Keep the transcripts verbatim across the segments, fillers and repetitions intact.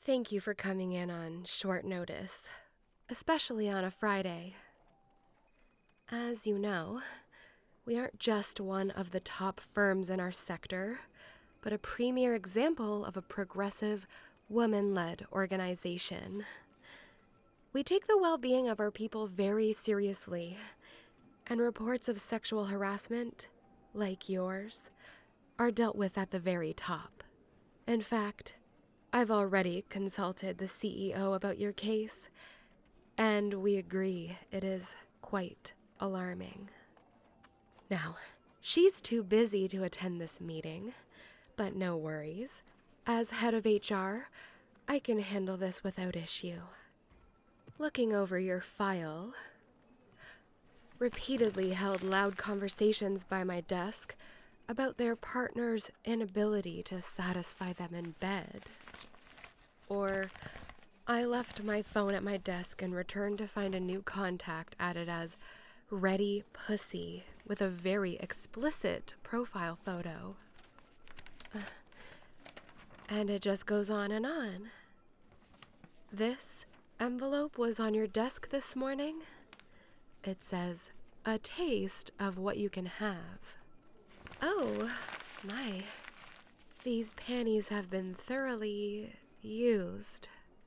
Thank you for coming in on short notice, especially on a Friday. As you know, we aren't just one of the top firms in our sector, but a premier example of a progressive, woman-led organization. We take the well-being of our people very seriously, and reports of sexual harassment, like yours, are dealt with at the very top. In fact, I've already consulted the C E O about your case, and we agree it is quite alarming. Now, she's too busy to attend this meeting, but no worries. As head of H R, I can handle this without issue. Looking over your file, repeatedly held loud conversations by my desk about their partner's inability to satisfy them in bed. Or I left my phone at my desk and returned to find a new contact added as Ready Pussy with a very explicit profile photo. Uh, and it just goes on and on. This envelope was on your desk this morning. It says, a taste of what you can have. Oh, my. These panties have been thoroughly used.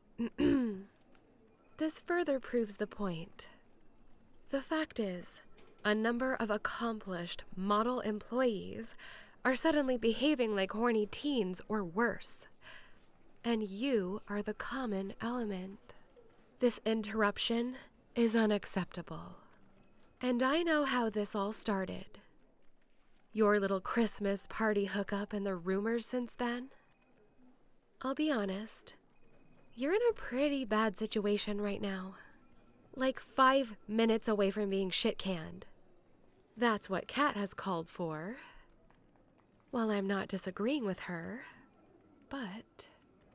This further proves the point. The fact is, a number of accomplished model employees are suddenly behaving like horny teens or worse. And you are the common element. This interruption is unacceptable. And I know how this all started. Your little Christmas party hookup and the rumors since then. I'll be honest, you're in a pretty bad situation right now. Like five minutes away from being shit-canned. That's what Kat has called for. Well, I'm not disagreeing with her, but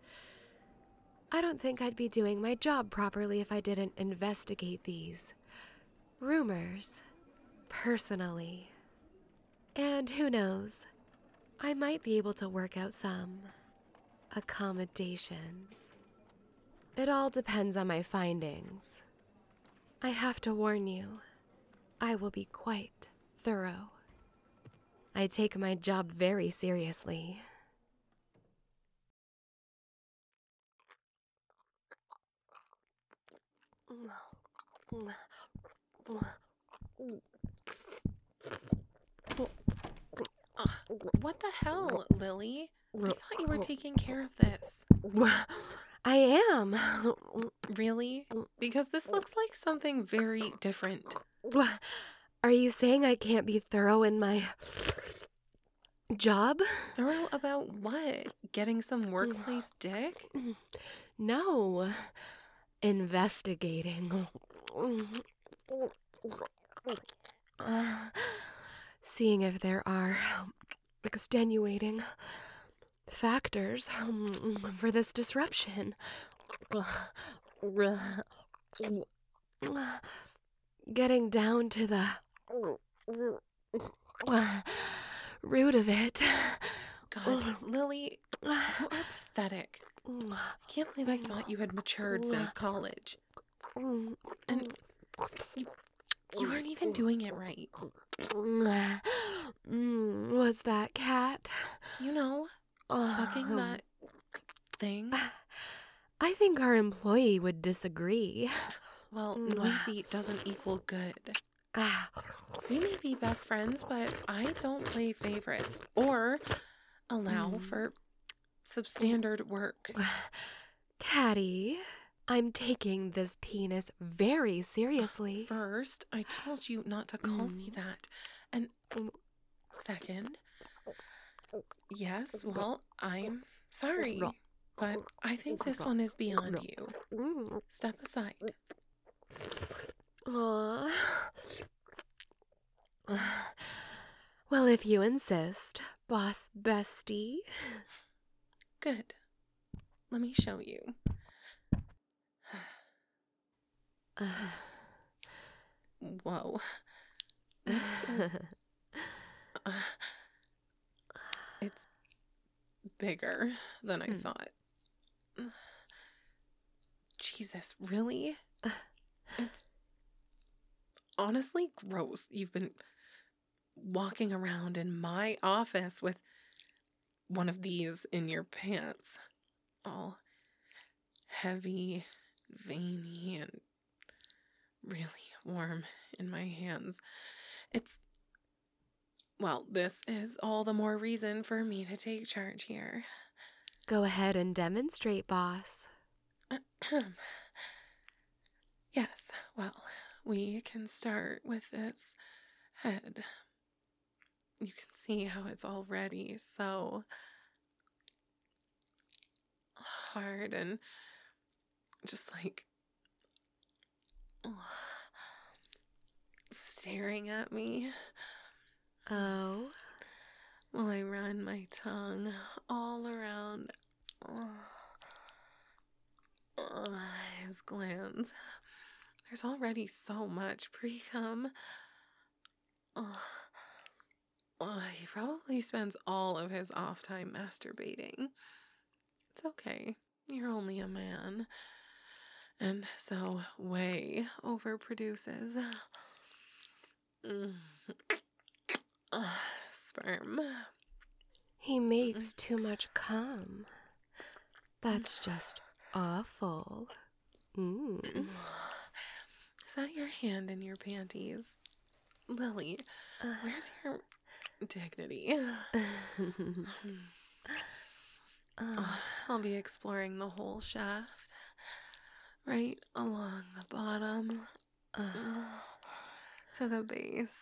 I don't think I'd be doing my job properly if I didn't investigate these rumors personally. And who knows, I might be able to work out some accommodations. It all depends on my findings. I have to warn you, I will be quite thorough. I take my job very seriously. Uh, what the hell, Lily? I thought you were taking care of this. I am. Really? Because this looks like something very different. Are you saying I can't be thorough in my job? Thorough about what? Getting some workplace dick? No. Investigating. Seeing if there are extenuating factors for this disruption. Getting down to the root of it. God, Lily, you are pathetic. I can't believe I thought you had matured since college. And you, you weren't even doing it right. Was that Kat? You know, sucking that thing. I think our employee would disagree. Well, noisy doesn't equal good. We may be best friends, but I don't play favorites or allow for substandard work. Catty, I'm taking this penis very seriously. First, I told you not to call me that. And second, yes, well, I'm sorry, but I think this one is beyond you. Step aside. Aww. Well, if you insist, boss bestie. Good. Let me show you. Whoa. This is... Uh, it's bigger than I thought. Jesus, really? It's honestly gross. You've been walking around in my office with one of these in your pants. All heavy, veiny, and really warm in my hands. It's... Well, this is all the more reason for me to take charge here. Go ahead and demonstrate, boss. Yes, well, we can start with this head. You can see how it's already so hard and just like staring at me. Oh? While I run my tongue all around his glands. There's already so much pre-cum. Uh, he probably spends all of his off time masturbating. It's okay. You're only a man. And so way overproduces mm. uh, sperm. He makes too much cum. That's just awful. Mm. Is that your hand in your panties? Lily, Uh, where's your dignity? uh, I'll be exploring the whole shaft. Right along the bottom. uh, To the base.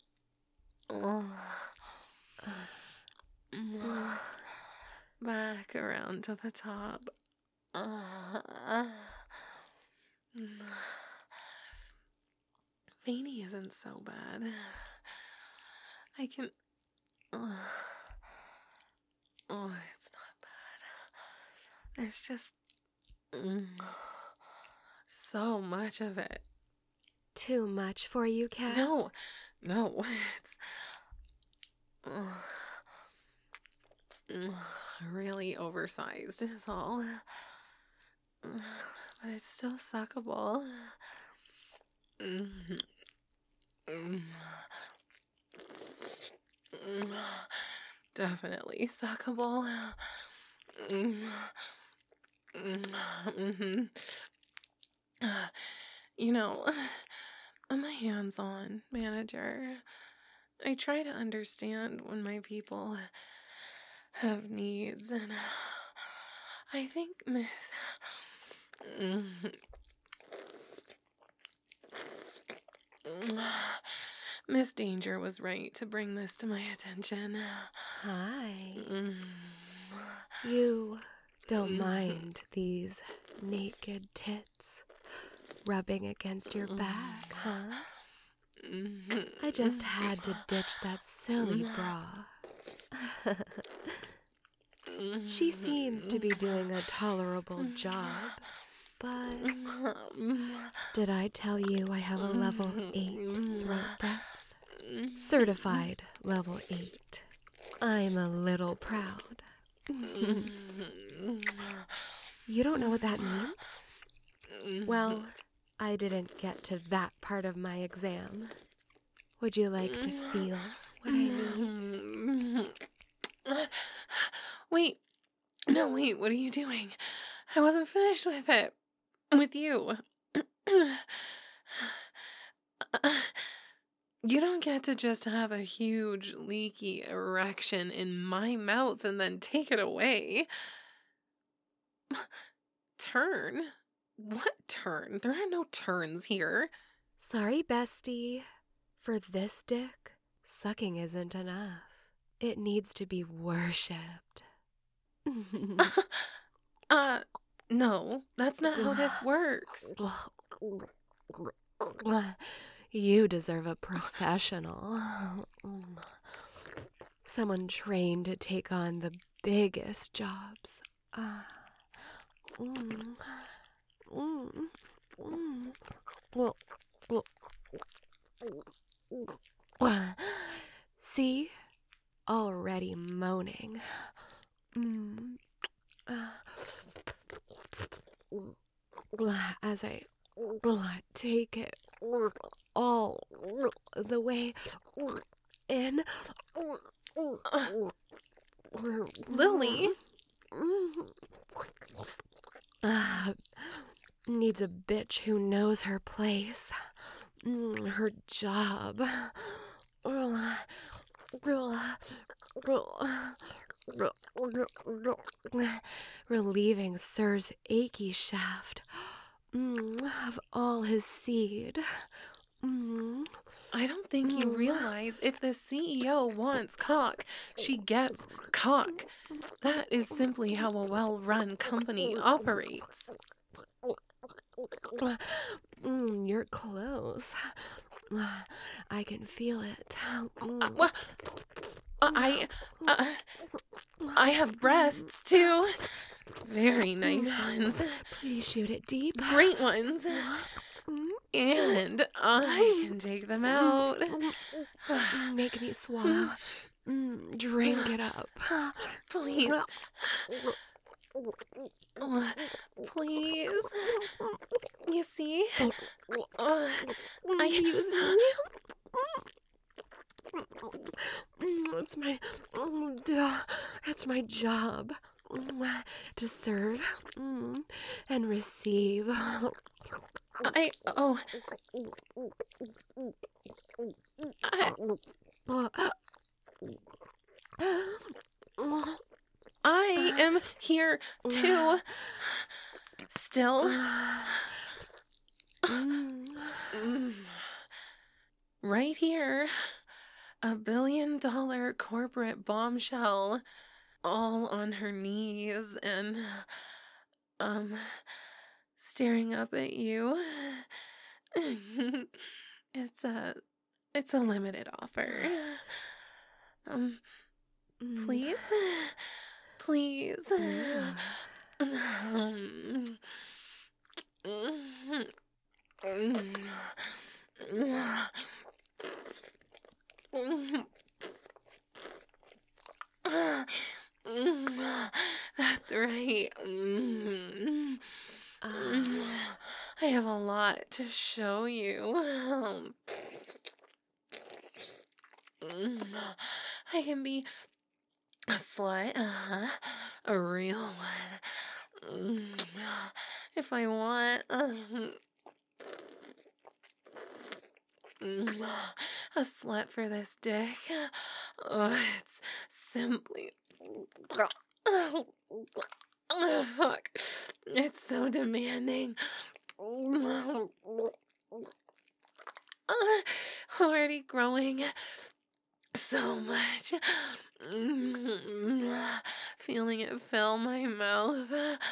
Back around to the top. Veiny isn't so bad. I can... Oh, it's not bad. It's just... so much of it. Too much for you, Cat? No, no, it's... really oversized is all. But it's still suckable. Definitely suckable. You know, I'm a hands-on manager. I try to understand when my people have needs, and I think Miss Miss Danger was right to bring this to my attention. Hi. You don't mind these naked tits rubbing against your back, huh? I just had to ditch that silly bra. She seems to be doing a tolerable job, but did I tell you I have a level eight throat depth? Certified level eight. I'm a little proud. You don't know what that means? Well, I didn't get to that part of my exam. Would you like to feel what I mean? Wait. No, wait, what are you doing? I wasn't finished with it. With you. You don't get to just have a huge, leaky erection in my mouth and then take it away. Turn? What turn? There are no turns here. Sorry, bestie. For this dick, sucking isn't enough. It needs to be worshipped. uh, no, that's not how this works. You deserve a professional. Someone trained to take on the biggest jobs. Uh, mm, mm, mm. Well, well, see? Already moaning. Mm. Uh. as I take it all the way in. Lily? Uh, needs a bitch who knows her place, her job. Relieving Sir's achy shaft of all his seed. I don't think you realize if the C E O wants cock, she gets cock. That is simply how a well-run company operates. Mm, you're close. I can feel it. Uh, well, I, uh, I have breasts too. Very nice ones. Please shoot it deep. Great ones. And I can take them out. Make me swallow. Drink it up. Please. Please. You see? Uh, I use It's my, that's my job. To serve and receive. I, oh. I, I am here too. Still. Right here. A billion dollar corporate bombshell. All on her knees and, um, staring up at you. It's a, it's a limited offer. Um, please? Please? That's right. Uh, I have a lot to show you. I can be a slut, uh-huh, a real one, if I want. A slut for this dick. Oh, it's simply... Oh, fuck. It's so demanding. Already growing so much. Feeling it fill my mouth.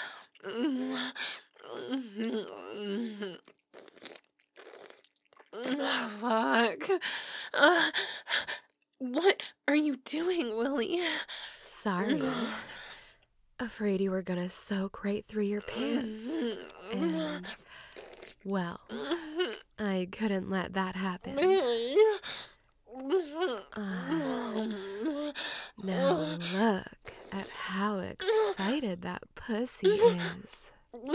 Fuck. Uh, what are you doing, Willie? Sorry. Afraid you were gonna soak right through your pants. And, well, I couldn't let that happen. Uh, now look at how excited that pussy is.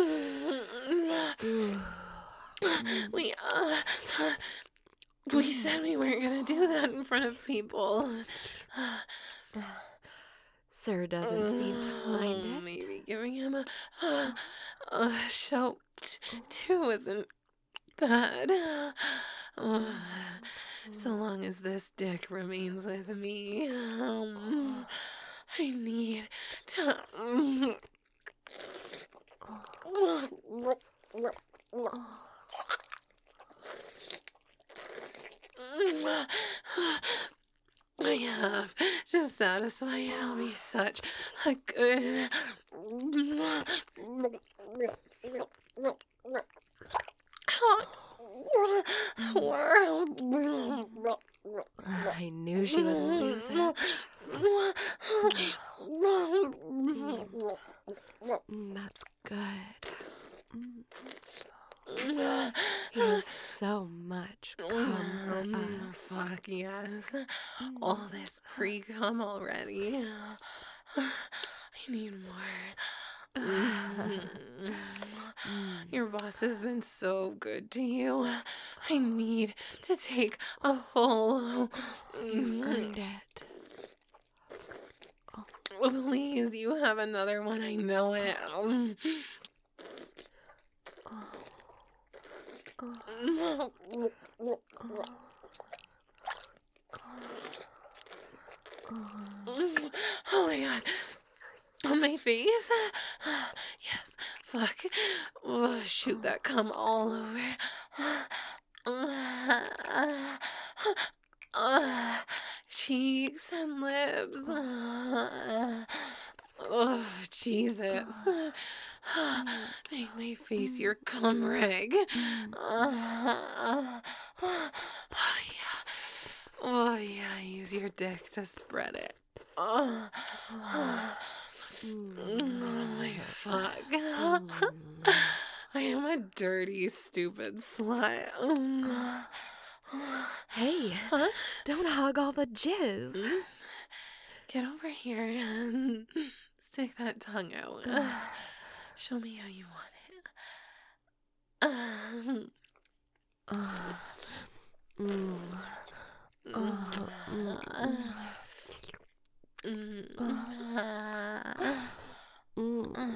Ooh. We, uh, we said we weren't gonna do that in front of people. Sir doesn't seem to mind it. Maybe giving him a, a, a show t- too isn't bad. Uh, so long as this dick remains with me, um, I need to... Um, I have to satisfy it. It'll be such a good. I knew she would lose it. That's good. He's so much cum for us. Fuck yes. All this pre-cum already. I need more. Your boss has been so good to you. I need to take a full... You've earned it. Please, you have another one. I know it. Oh my god. On my face? Yes. Fuck. Oh, shoot that cum all over. Cheeks and lips. Oh, Jesus. Make my face your cum rag. Oh, yeah. Oh, yeah. Use your dick to spread it. Oh, oh my fuck. I am a dirty, stupid slut. Hey, Huh? don't hog all the jizz. Get over here and stick that tongue out. Show me how you want it. Uh, mm, uh, mm,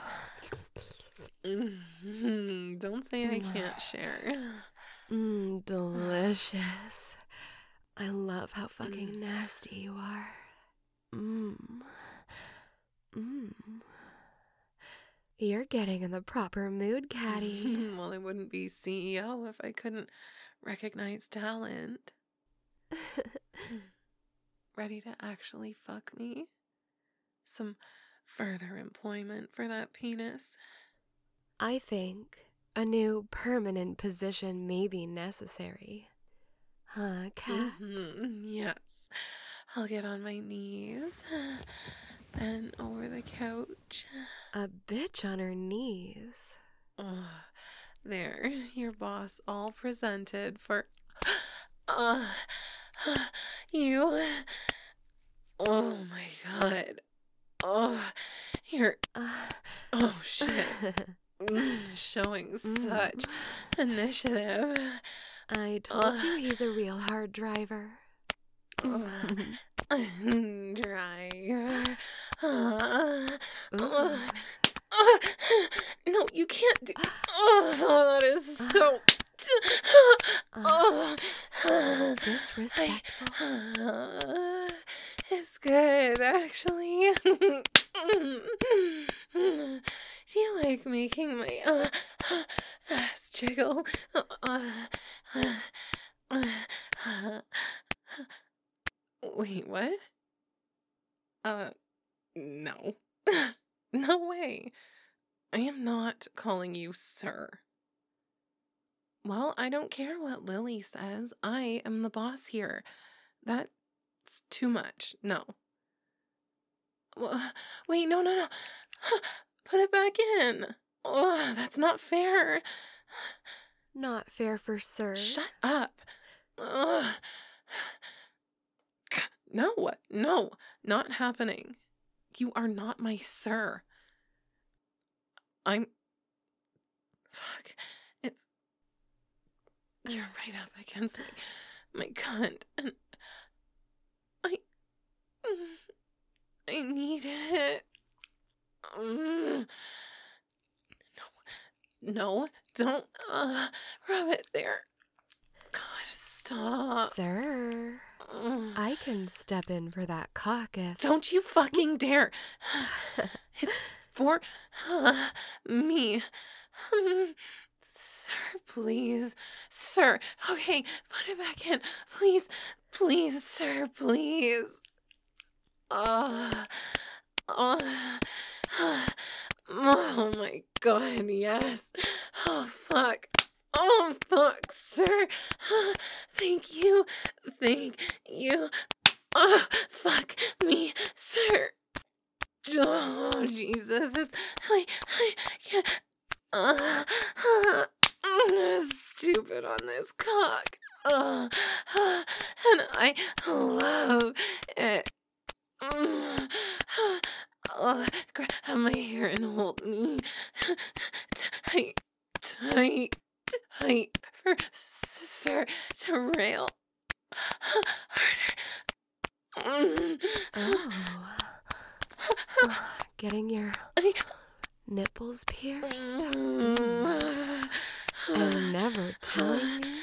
mm. Don't say I can't share. mm, delicious. I love how fucking nasty you are. Mmm. Mmm. You're getting in the proper mood, Caddy. Well, I wouldn't be C E O if I couldn't recognize talent. Ready to actually fuck me? Some further employment for that penis? I think a new permanent position may be necessary. Huh, Cat? Mm-hmm. Yes. I'll get on my knees. Then over the couch. A bitch on her knees. Oh, there, your boss all presented for... Uh, you... Oh my god. Oh, you're... Uh, Oh shit. Mm, showing such initiative. I told Uh. you he's a real hard driver. Uh, driver. Uh, uh, uh, no, you can't do. Oh, that is so. Uh, Oh, disrespectful. uh, it's good, actually. Do you like making my uh, ass jiggle? Uh, uh, uh, uh, Wait, what? Uh, no. No way. I am not calling you sir. Well, I don't care what Lily says. I am the boss here. That's too much. No. Well, wait, no, no, no. Put it back in. Oh, that's not fair. Not fair for Sir. Shut up. Ugh. No, no, not happening. You are not my sir. I'm... Fuck. It's... You're right up against my, my cunt, and I... I need it. Mm. No, no, don't uh, rub it there. God, stop. Sir, Mm. I can step in for that cock if... Don't you fucking dare. It's for uh, me. Um, sir, please. Sir. Okay, put it back in. Please. Please, sir, please. Uh, uh, uh, oh my god, yes. Oh, fuck. Oh, fuck, sir. Uh, thank you. Thank you. Oh, fuck me, sir. Oh, Jesus. It's, I, I can't. Uh, uh, I'm stupid on this cock. Uh, uh, and I love it. Uh, uh, grab my hair and hold me tight, tight, tight for Sir to rail harder. Mm. Oh. Getting your nipples pierced? Mm. And never telling me?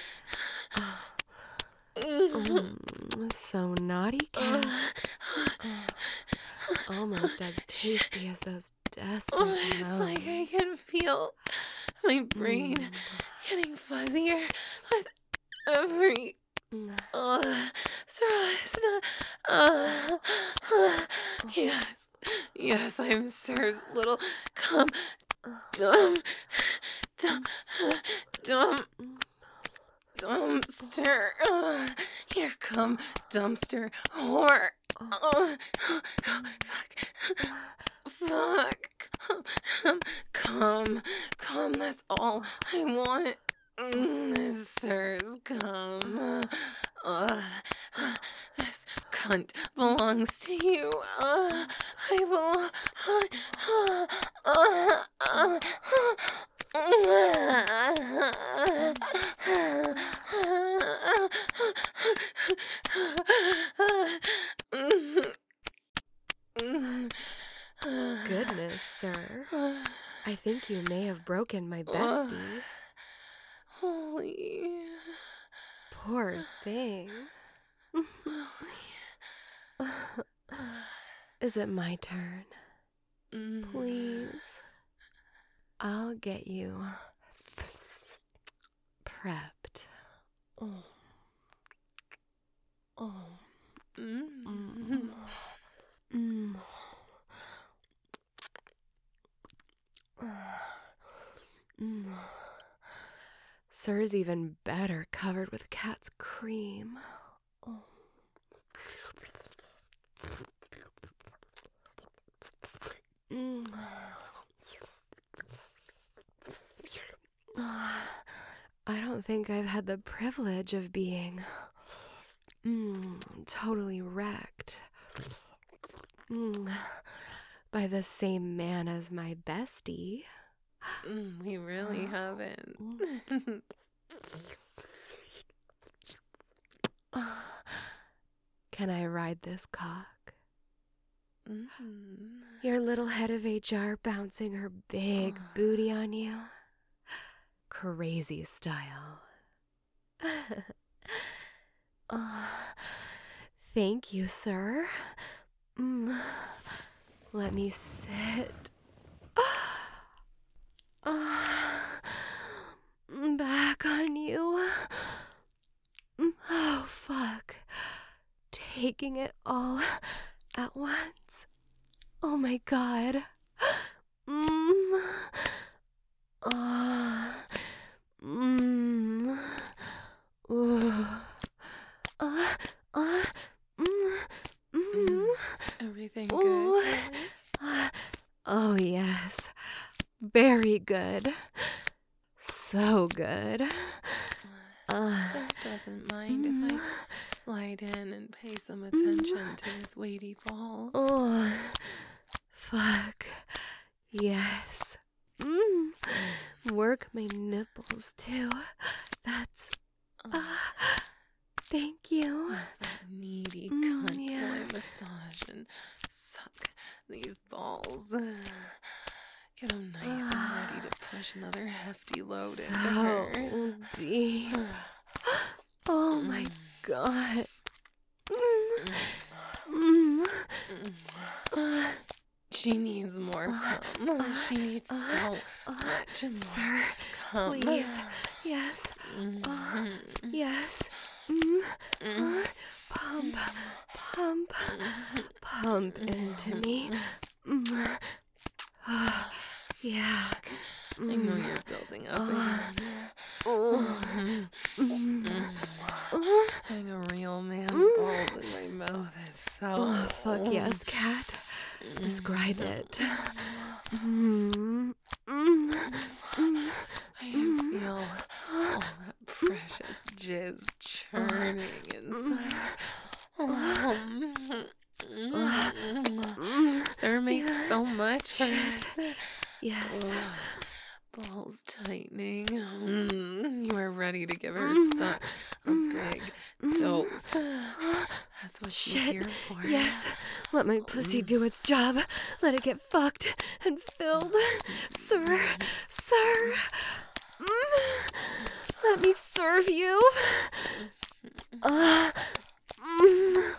Mm, so naughty, cat. Oh, almost as tasty as those desperate Oh, it's moans. like I can feel my brain Mm. getting fuzzier with every Mm. uh, thrust. Uh, uh, yes, yes, I'm Sir's little cum dumb, dumb, dumb. Dumpster. Uh, here come dumpster whore. Oh, fuck. Fuck. Come, come, come. That's all I want. Mm, this Sir's come. Uh, this cunt belongs to you. Uh, I belong. Uh, uh, uh, Goodness, sir. I think you may have broken my bestie. Holy. Poor thing. Is it my turn? Please. I'll get you prepped. Oh. Oh. Mm. Mm. Mm. Sir's even better covered with cat's cream. Oh. Mm. I don't think I've had the privilege of being mm, totally wrecked mm, by the same man as my bestie. Mm, we really haven't. Can I ride this cock? Mm-hmm. Your little head of H R bouncing her big booty on you? Crazy style. Oh, thank you, sir. Mm. Let me sit. Oh, back on you. Oh, fuck. Taking it all at once. Oh my god. Mm. Oh. Mm. Ooh. Uh, uh, mm, mm. Everything Ooh. good? Uh, oh, yes. Very good. So good. Uh, Sir doesn't mind if I slide in and pay some attention to his weighty balls. Oh, fuck. Yes. Mm. Work my nipples, too. That's... Uh, thank you. As that needy Mm, cunt yeah. while I massage and suck these balls. Get them nice and ready to push another hefty load into her. So deep. Oh my god. Mm. Mm. Uh, She needs more cum. She needs so uh, much more sir, cum. please. Yes. Uh, Mhm. yes. Mm. Uh, pump. Pump. Pump into me. Mm. Uh, yeah. I know you're building up Uh, again. oh. Mhm. Mm. Uh, Having a real man's Mm. balls in my mouth is so. oh, fuck yes, cat. Describe it. Mm. Mm. Mm. I can feel all that precious jizz churning inside. Mm. Sir makes balls tightening. Mm, you are ready to give her such a big dose. That's what she's Shit. here for. Yes. Let my pussy do its job. Let it get fucked and filled. Sir. Sir. Mm. Let me serve you. Uh, mm.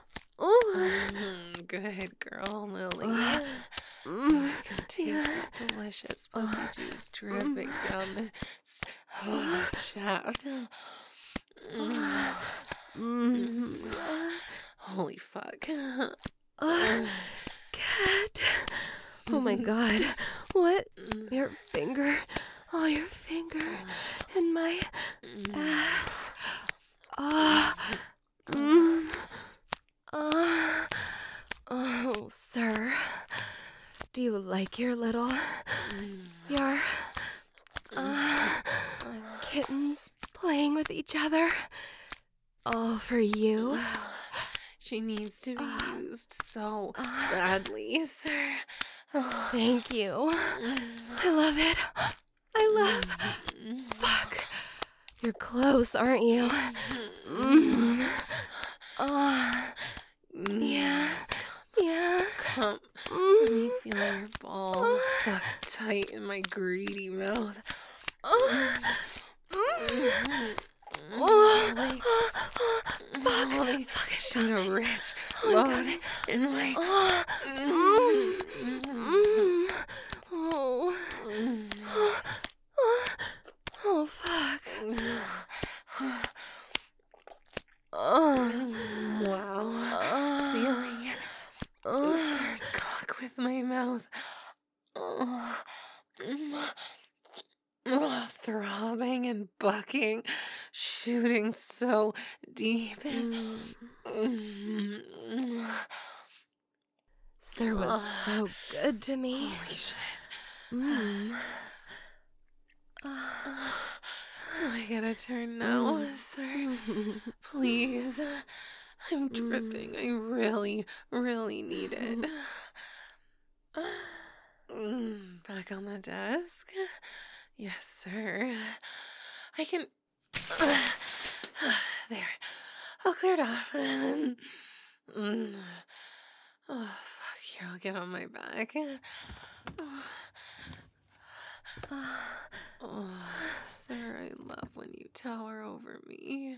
Mm, good girl, Lily. Uh, Oh, I can taste that delicious pussy juice dripping down this, oh, this shaft. Mm. Mm. Holy fuck. Uh, cat. Oh my god. What? Your finger. Oh, your finger. In my ass. Ah. Mm. Ah. Oh, sir. Do you like your little. Your. Uh, kittens playing with each other? All for you? She needs to be used so badly, sir. Thank you. I love it. I love. Fuck. You're close, aren't you? Mm. Oh. Yeah. Yeah. Come. Mm. Let me feel your balls sucked tight in my greedy mouth. Oh. Molly, Molly, shoot a rich load in my. Oh. Mm. Oh. Oh, fuck. Oh. Wow. Feeling Oh. sir's cock with my mouth. Oh. Oh, throbbing and bucking, shooting so deep. Mm. Mm. Sir was so good to me. Holy shit. Mm. Do I get a turn now, Mm. sir? Please. I'm dripping. I really, really need it. Mm, back on the desk? Yes, sir. I can. There. All cleared off. Mm. Oh, fuck. Here, I'll get on my back. Oh, sir, I love when you tower over me.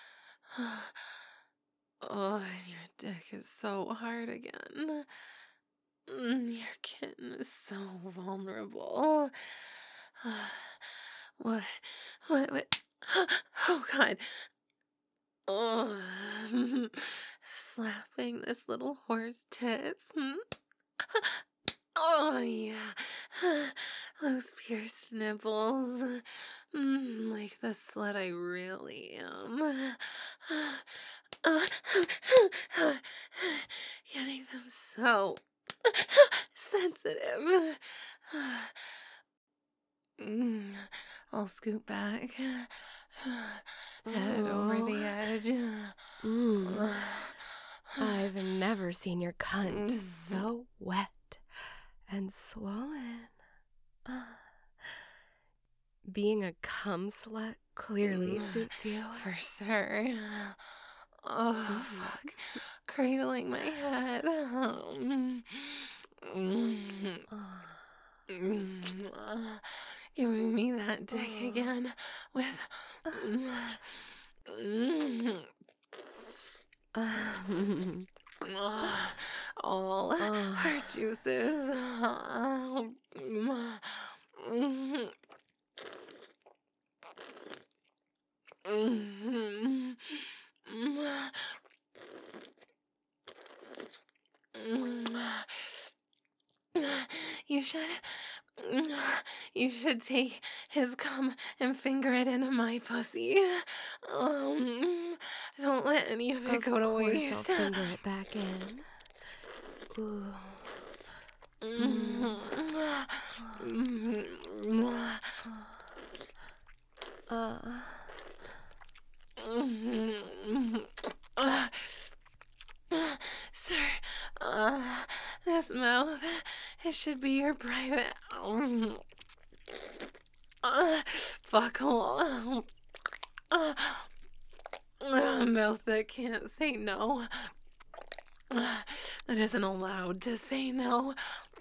Oh, and your dick is so hard again. Mm, your kitten is so vulnerable. What? What? What? Oh, God. Oh, slapping this little horse tits. Hmm? Oh, yeah. Those pierced nipples. Mm, like the slut I really am. Getting them so sensitive. Mm, I'll scoot back. Head over the edge. Mm. I've never seen your cunt Mm. so wet and swollen. Ah. Being a cum slut clearly Mm. suits you. For sure. Oh, fuck. Cradling my head. Mm. Mm. Ah. Mm. Giving me that dick Oh. again with mm. Ah. all Oh. her juices. You should, you should take his cum and finger it into my pussy. Um, don't let any of it Of go to course waste. I'll finger it back in. Ooh. Mm. Uh. Uh, sir, uh, this mouth, it should be your private. Fuck. Uh, a mouth that can't say no. Uh, that isn't allowed to say no.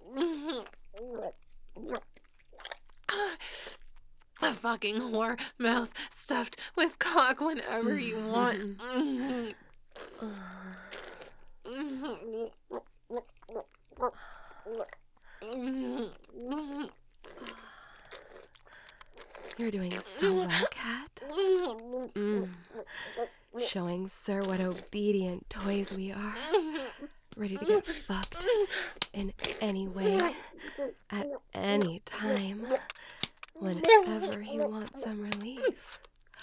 A fucking whore mouth stuffed with cock whenever you want. You're doing so well, Cat. Mm. Showing Sir what obedient toys we are. Ready to get fucked in any way, at any time, whenever he wants some relief.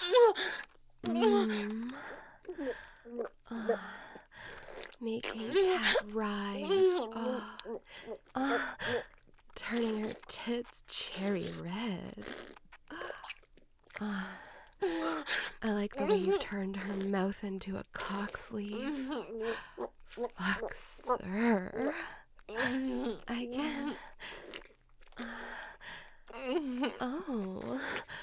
Mm. Uh, making Cat writhe. Oh. Uh, turning her tits cherry red. Uh, I like the way you've turned her mouth into a cock sleeve. Fuck, sir. I can... Oh.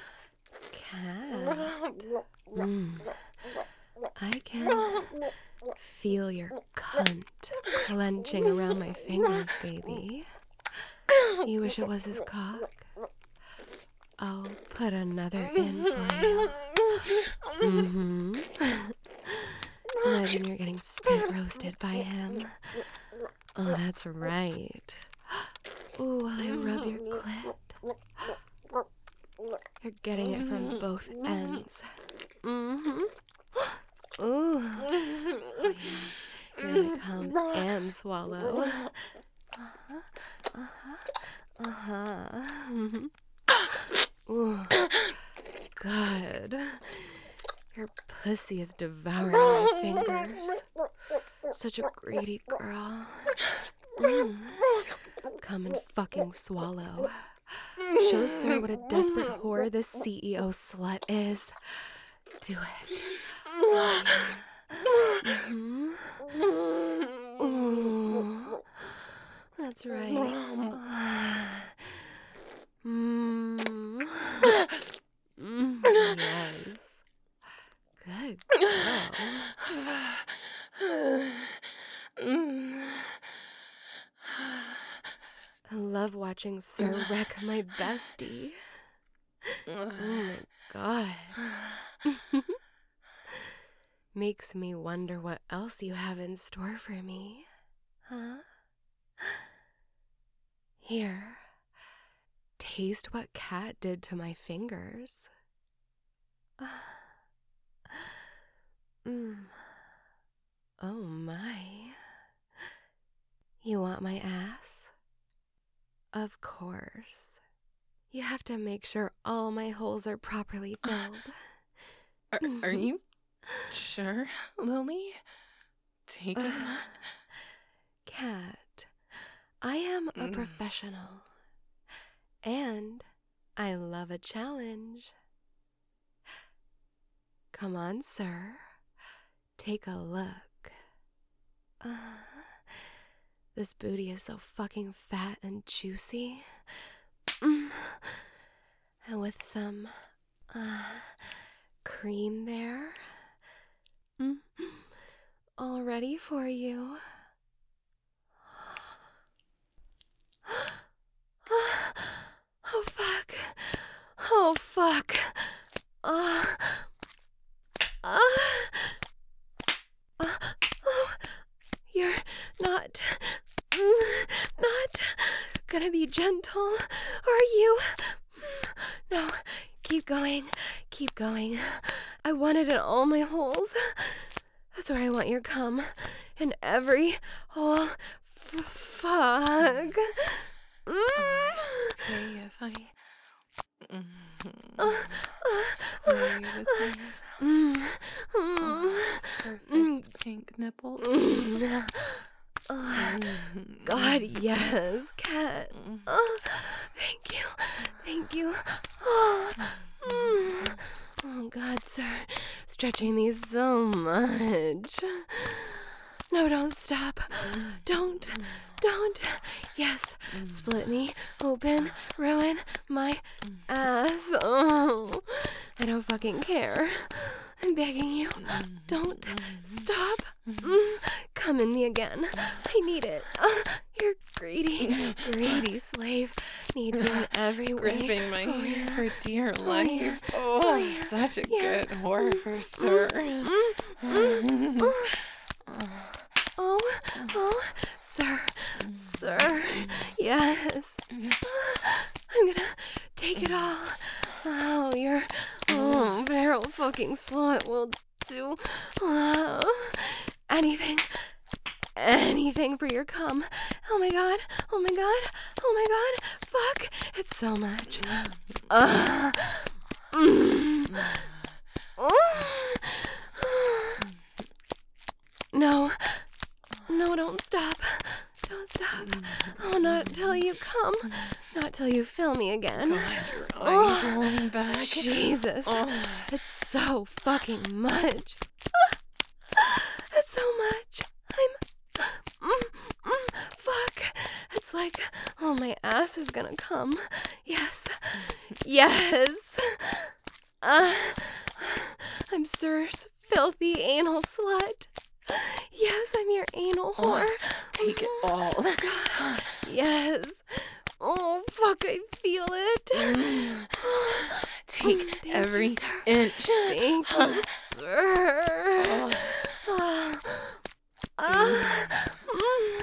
Cat. Mm. I can feel your cunt clenching around my fingers, baby. You wish it was his cock? I'll put another in for you. Mm-hmm. Imagine you're getting spit roasted by him. Oh, that's right. Ooh, while I rub your clit. You're getting it from both ends. Mm-hmm. Ooh. Oh, yeah. You're gonna come and swallow. Uh-huh. Uh-huh. Uh-huh. Mm-hmm. Ooh, God. Your pussy is devouring my fingers. Such a greedy girl. Mm. Come and fucking swallow. Show Sir what a desperate whore this C E O slut is. Do it. Oh, yeah. Mm-hmm. Ooh. That's right. Mm. Mm, yes. Good girl. I love watching Sir wreck my bestie. Oh my God. Makes me wonder what else you have in store for me. Huh? Here. Taste what Cat did to my fingers. Mm. Oh my. You want my ass? Of course. You have to make sure all my holes are properly filled. Are, are you sure, Lily? Taking uh, that? Cat, I am a mm. professional. And I love a challenge. Come on, sir. Take a look. Uh, this booty is so fucking fat and juicy. Mm. And with some uh, cream there. Mm. All ready for you. Oh, fuck. Oh, fuck. Uh, uh, uh, oh, you're not, not gonna be gentle, are you? No, keep going, keep going. I want it in all my holes. That's where I want your cum. In every hole. F- fuck. Mm. Oh, it's okay if I mm-hmm. uh, uh, play with these mm, oh, perfect mm, pink nipples. Mm, uh, God, yes, Cat. Oh, thank you, thank you. Oh, mm. Oh, God, sir, stretching me so much. No, don't stop. Don't. Don't. Yes. Split me open. Ruin my ass. Oh, I don't fucking care. I'm begging you. Don't stop. Mm, come in me again. I need it. Uh, your greedy, greedy slave needs it in every way. Gripping my Oh, hair yeah. for dear Oh, life. yeah. Oh, Oh, yeah. such a Yeah. good whore for sir. Mm, mm, oh. Oh, oh, sir, sir, yes. I'm gonna take it all. Oh, you're, oh, barrel fucking slut will do oh, anything, anything for your cum. Oh my god, oh my god, oh my god, fuck, it's so much. Uh, mm, oh, no. No, don't stop. Don't stop. Oh, not till you come. Not till you fill me again. God, your eyes Oh, rolling back. Jesus. Oh. It's so fucking much. It's so much. I'm... Mm, mm, fuck. It's like, oh, my ass is gonna come. Yes. Yes. Uh, I'm Sir's filthy anal slut. Yes, I'm your anal whore. Oh, take it all. God. Yes. Oh, fuck, I feel it. Mm. Take Thank you, every sir. inch. Thank you, sir. Oh. Ah. Ah. Mm.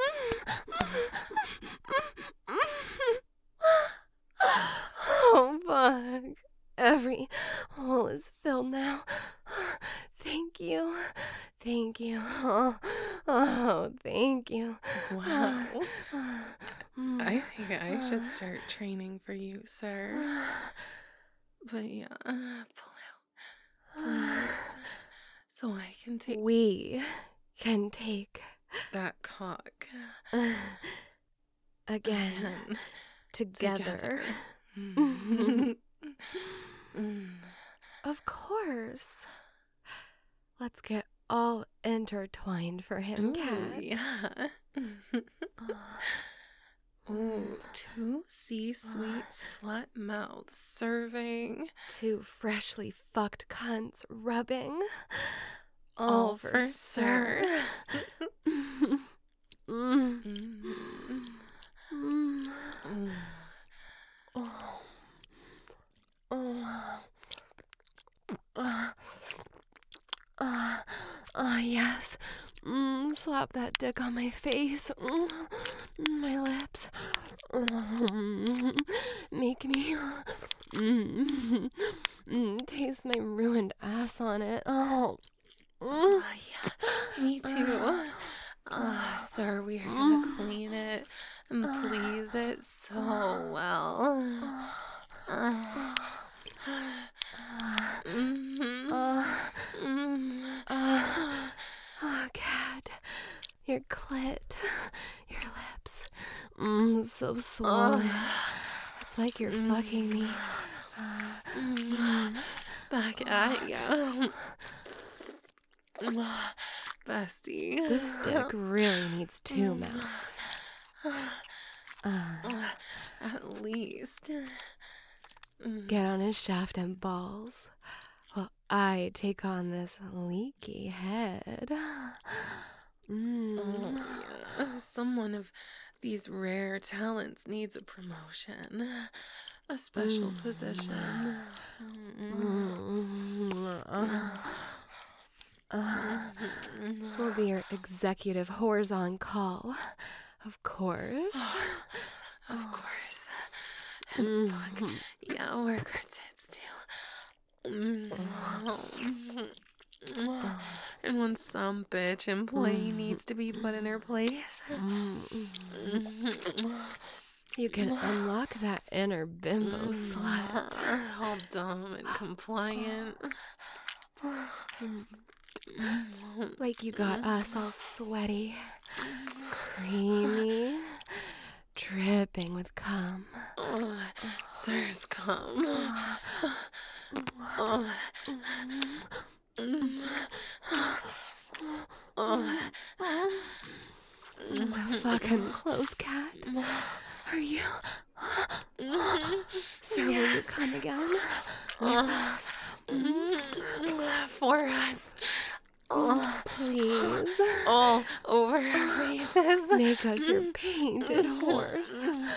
Oh, fuck. Every hole is filled now. Thank you. Thank you. Oh, oh thank you. Wow. Mm. I think I should start training for you, sir. But yeah, pull out, please. So I can take We can take that cock uh, again and together. together. Mm. Mm. Of course. Let's get all intertwined for him, Ooh, Cat. yeah. Ooh, two C-suite slut mouths serving. Two freshly fucked cunts rubbing. All, All for, for sir. mm. Mm. Mm. Mm. Oh. Oh. Uh, uh, uh, yes. Mm, slap that dick on my face. Mm, my lips. Mm, make me mm, mm, taste my ruined ass on it. Oh. Mm. Oh, yeah, me too. Ah, sir, we are gonna clean it and please it so well. Ah. Mhm. Uh, Mm. uh, oh, Cat. Your clit. Your lips. Mm, so swollen. It's like you're fucking me. Mm. Back at ya. Bestie. This dick really needs two mouths. Uh, At least. Mm. get on his shaft and balls while I take on this leaky head. Mm. Oh, yeah. Someone of these rare talents needs a promotion, a special Mm. position. Mm. Uh, uh, we'll be your executive whores on call, of course. Of course. And fuck, Mm. yeah, work her tits too. Mm. And when some bitch employee needs to be put in her place. Mm. You can unlock that inner bimbo slut. All dumb and compliant. Like you got us all sweaty, creamy, dripping with cum. Oh, sirs, come. Oh. Oh. Fucking close, cat. Are you? Sir, will you come again? For us. Oh, Please. all over our faces. Make us your painted horse.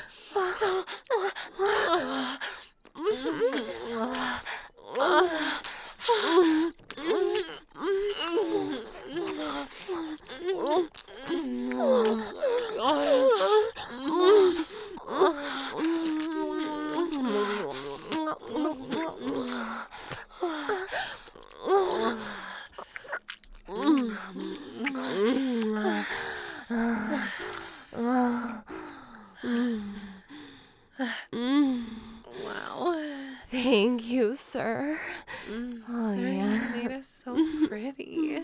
Wow. Thank you, sir. Mm, Oh, sir, yeah. you made us so pretty.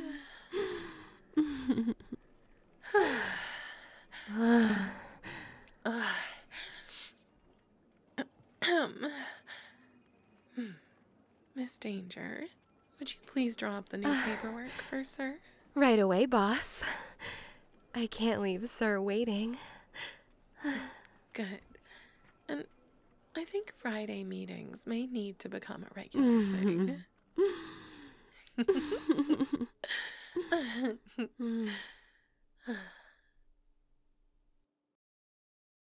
Miss Danger, would you please draw up the new paperwork for sir? Right away, boss. I can't leave sir waiting. Good. And I think Friday meetings may need to become a regular thing.